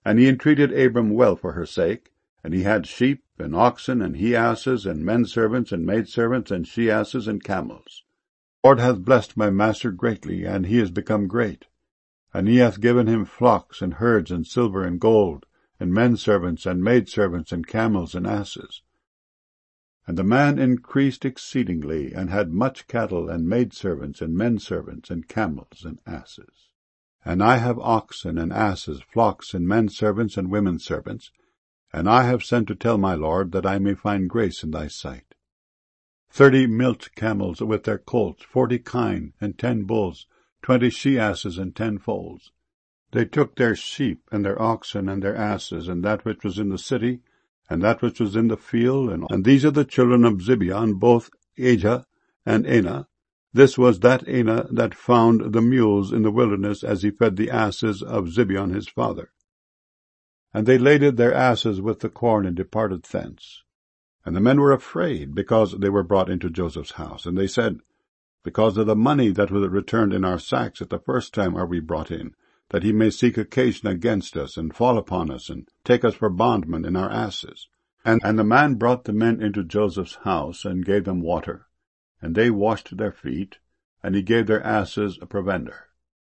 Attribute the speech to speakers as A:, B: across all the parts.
A: And he entreated Abram well for her sake, and he had sheep, and oxen, and he-asses, and men-servants, and maidservants, and she-asses, and camels. The Lord hath blessed my master greatly, and he is become great. And he hath given him flocks, and herds, and silver, and gold, and men-servants, and maidservants, and camels, and asses. And the man increased exceedingly, and had much cattle, and maidservants, and men-servants, and camels, and asses. And I have oxen, and asses, flocks, and men-servants, and women-servants, and I have sent to tell my Lord, that I may find grace in thy sight. 30 milch camels with their colts, 40 kine, and 10 bulls, 20 she-asses, and 10 foals. They took their sheep, and their oxen, and their asses, and that which was in the city, and that which was in the field, and these are the children of Zibeon, both Ajah and Anah. This was that Anah that found the mules in the wilderness, as he fed the asses of Zibeon his father. And they laded their asses with the corn, and departed thence. And the men were afraid, because they were brought into Joseph's house. And they said, Because of the money that was returned in our sacks at the first time are we brought in, that he may seek occasion against us, and fall upon us, and take us for bondmen in our asses. And the man brought the men into Joseph's house, and gave them water. And they washed their feet, and he gave their asses a provender.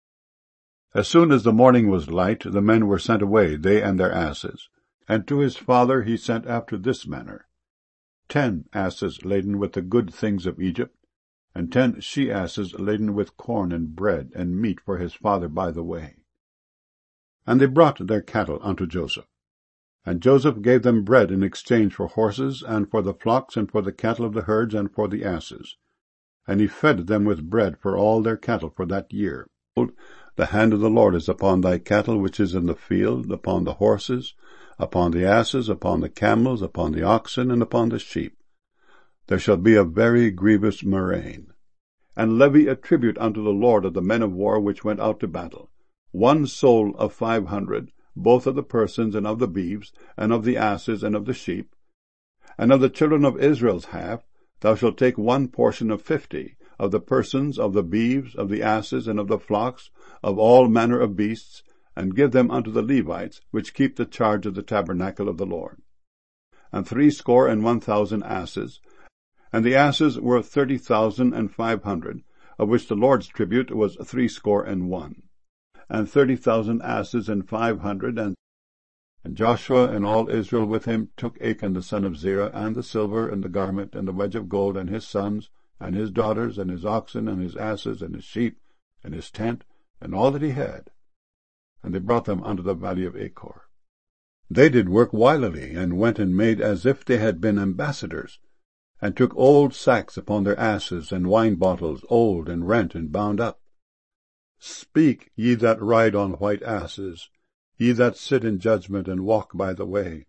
A: As soon as the morning was light, the men were sent away, they and their asses. And to his father he sent after this manner: 10 asses laden with the good things of Egypt, and 10 she-asses laden with corn and bread and meat for his father by the way. And they brought their cattle unto Joseph. And Joseph gave them bread in exchange for horses, and for the flocks, and for the cattle of the herds, and for the asses. And he fed them with bread for all their cattle for that year. The hand of the Lord is upon thy cattle which is in the field, upon the horses, upon the asses, upon the camels, upon the oxen, and upon the sheep. There shall be a very grievous murrain. And levy a tribute unto the Lord of the men of war which went out to battle, 1 soul of 500, both of the persons, and of the beeves, and of the asses, and of the sheep. And of the children of Israel's half, thou shalt take 1 portion of 50, of the persons, of the beeves, of the asses, and of the flocks, of all manner of beasts, and give them unto the Levites, which keep the charge of the tabernacle of the Lord. And 61,000 asses, and the asses were 30,500, of which the Lord's tribute was 61. And 30,000 asses and 500, and Joshua and all Israel with him took Achan the son of Zerah, and the silver, and the garment, and the wedge of gold, and his sons, and his daughters, and his oxen, and his asses, and his sheep, and his tent, and all that he had. And they brought them unto the valley of Achor. They did work wilily, and went and made as if they had been ambassadors, and took old sacks upon their asses, and wine bottles, old, and rent, and bound up. Speak, ye that ride on white asses, ye that sit in judgment, and walk by the way.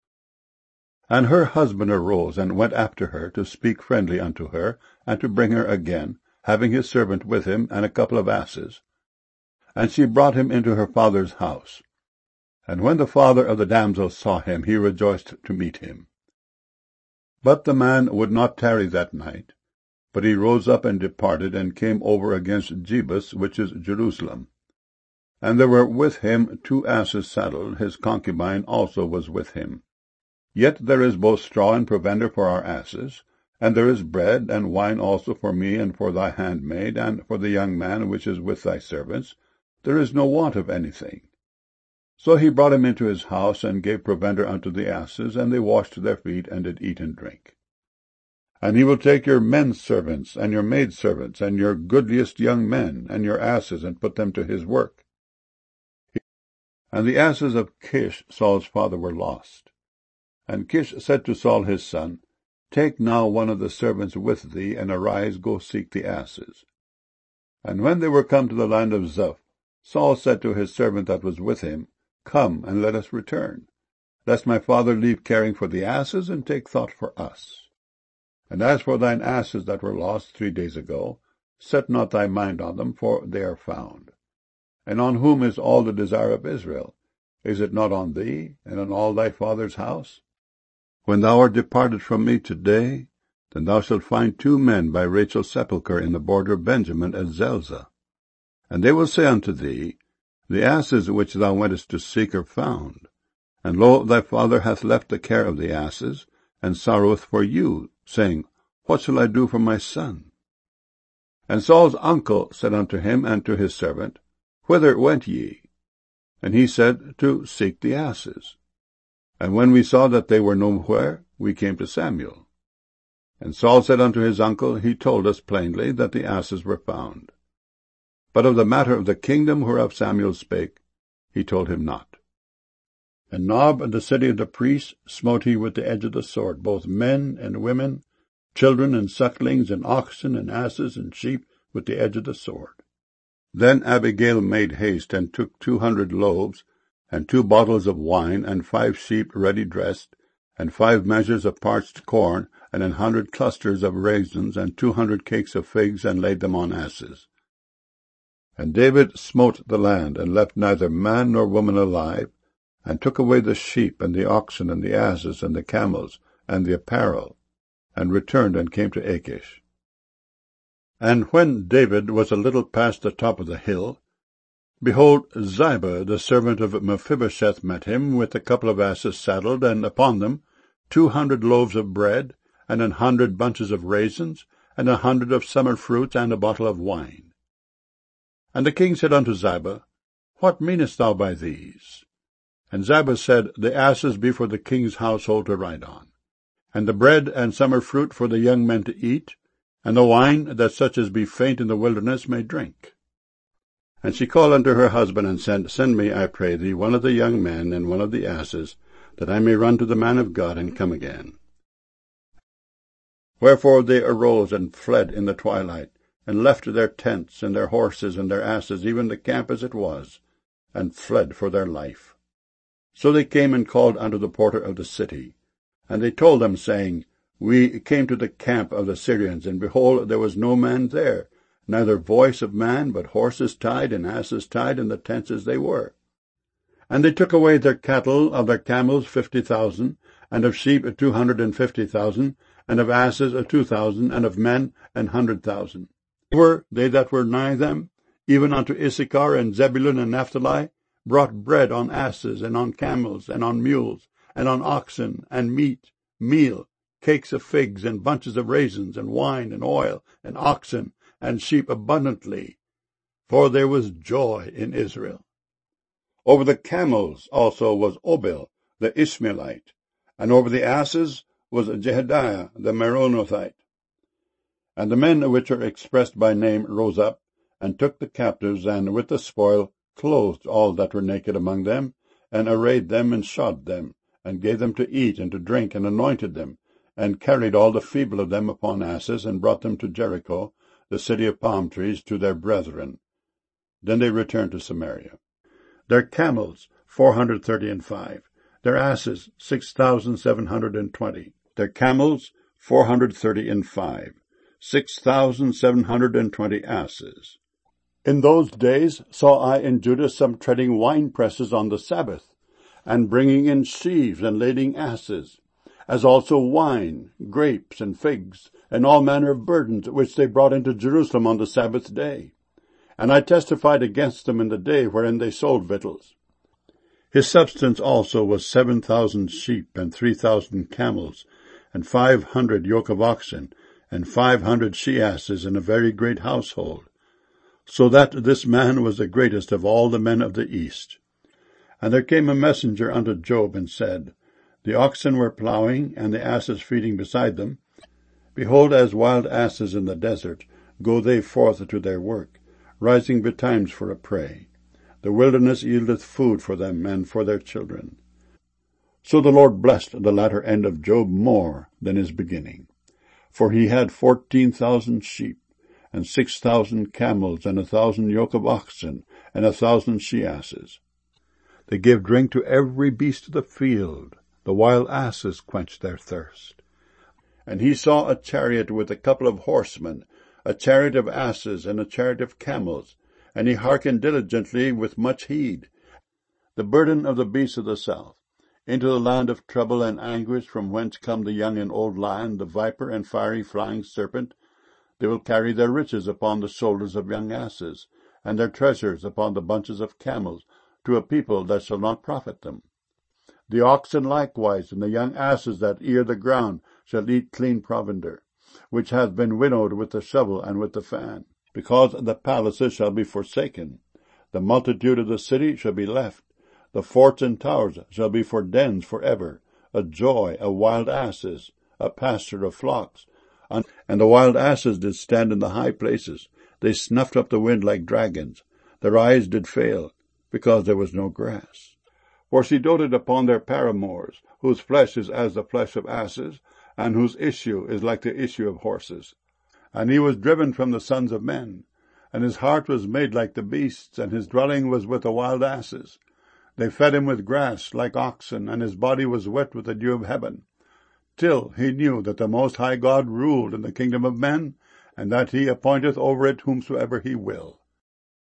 A: And her husband arose, and went after her, to speak friendly unto her, and to bring her again, having his servant with him, and a couple of asses. And she brought him into her father's house. And when the father of the damsel saw him, he rejoiced to meet him. But the man would not tarry that night, but he rose up and departed, and came over against Jebus, which is Jerusalem. And there were with him 2 asses saddled, his concubine also was with him. Yet there is both straw and provender for our asses, and there is bread and wine also for me, and for thy handmaid, and for the young man which is with thy servants. There is no want of anything. So he brought him into his house, and gave provender unto the asses, and they washed their feet, and did eat and drink. And he will take your men servants, and your maidservants, and your goodliest young men, and your asses, and put them to his work. And the asses of Kish, Saul's father, were lost. And Kish said to Saul his son, Take now one of the servants with thee, and arise, go seek the asses. And when they were come to the land of Zuph, Saul said to his servant that was with him, Come, and let us return, lest my father leave caring for the asses, and take thought for us. And as for thine asses that were lost 3 days ago, set not thy mind on them, for they are found. And on whom is all the desire of Israel? Is it not on thee, and on all thy father's house? When thou art departed from me today, then thou shalt find 2 men by Rachel's sepulchre in the border of Benjamin at Zelzah. And they will say unto thee, The asses which thou wentest to seek are found, and lo, thy father hath left the care of the asses, and sorroweth for you, saying, What shall I do for my son? And Saul's uncle said unto him and to his servant, Whither went ye? And he said, To seek the asses. And when we saw that they were nowhere, we came to Samuel. And Saul said unto his uncle, He told us plainly that the asses were found. But of the matter of the kingdom whereof Samuel spake, he told him not. And Nob and the city of the priests smote he with the edge of the sword, both men and women, children and sucklings, and oxen and asses and sheep with the edge of the sword. Then Abigail made haste, and took 200 loaves, and 2 bottles of wine, and 5 sheep ready dressed, and 5 measures of parched corn, and 100 clusters of raisins, and 200 cakes of figs, and laid them on asses. And David smote the land, and left neither man nor woman alive, and took away the sheep, and the oxen, and the asses, and the camels, and the apparel, and returned and came to Achish. And when David was a little past the top of the hill, behold, Ziba, the servant of Mephibosheth, met him, with a couple of asses saddled, and upon them 200 loaves of bread, and 100 bunches of raisins, and 100 of summer fruits, and a bottle of wine. And the king said unto Ziba, What meanest thou by these? And Ziba said, The asses be for the king's household to ride on, and the bread and summer fruit for the young men to eat, and the wine, that such as be faint in the wilderness may drink. And she called unto her husband, and said, Send me, I pray thee, one of the young men, and one of the asses, that I may run to the man of God, and come again. Wherefore they arose and fled in the twilight, and left their tents, and their horses, and their asses, even the camp as it was, and fled for their life. So they came and called unto the porter of the city, and they told them, saying, We came to the camp of the Syrians, and behold, there was no man there, neither voice of man, but horses tied and asses tied in the tents as they were. And they took away their cattle, of their camels 50,000, and of sheep 250,000, and of asses 2,000, and of men 100,000. Were they that were nigh them, even unto Issachar and Zebulun and Naphtali, brought bread on asses, and on camels, and on mules, and on oxen, and meat, meal, cakes of figs, and bunches of raisins, and wine, and oil, and oxen, and sheep abundantly, for there was joy in Israel. Over the camels also was Obil the Ishmaelite, and over the asses was Jehediah the Meronothite. And the men which are expressed by name rose up, and took the captives, and with the spoil clothed all that were naked among them, and arrayed them, and shod them, and gave them to eat and to drink, and anointed them, and carried all the feeble of them upon asses, and brought them to Jericho, the city of palm trees, to their brethren. Then they returned to Samaria. Their camels 435, their asses 6,720, their camels 435, 6,720 asses. In those days saw I in Judah some treading wine presses on the Sabbath, and bringing in sheaves and lading asses, as also wine, grapes, and figs, and all manner of burdens, which they brought into Jerusalem on the Sabbath day. And I testified against them in the day wherein they sold victuals. His substance also was 7,000 sheep, and 3,000 camels, and 500 yoke of oxen, and 500 she-asses, and a very great household, so that this man was the greatest of all the men of the east. And there came a messenger unto Job, and said, The oxen were plowing, and the asses feeding beside them. Behold, as wild asses in the desert, go they forth to their work, rising betimes for a prey. The wilderness yieldeth food for them and for their children. So the Lord blessed the latter end of Job more than his beginning. For he had 14,000 sheep, and 6,000 camels, and 1,000 yoke of oxen, and 1,000 she-asses. They gave drink to every beast of the field. The wild asses quenched their thirst. And he saw a chariot with a couple of horsemen, a chariot of asses, and a chariot of camels, and he hearkened diligently with much heed. The burden of the beasts of the south, into the land of trouble and anguish, from whence come the young and old lion, the viper, and fiery flying serpent. They will carry their riches upon the shoulders of young asses, and their treasures upon the bunches of camels, to a people that shall not profit them. The oxen likewise, and the young asses that ear the ground, shall eat clean provender, which hath been winnowed with the shovel and with the fan. Because the palaces shall be forsaken, the multitude of the city shall be left, the forts and towers shall be for dens for ever, a joy of wild asses, a pasture of flocks. And the wild asses did stand in the high places, they snuffed up the wind like dragons, their eyes did fail, because there was no grass. For she doted upon their paramours, whose flesh is as the flesh of asses, and whose issue is like the issue of horses. And he was driven from the sons of men, and his heart was made like the beasts, and his dwelling was with the wild asses. They fed him with grass like oxen, and his body was wet with the dew of heaven, till he knew that the Most High God ruled in the kingdom of men, and that he appointeth over it whomsoever he will.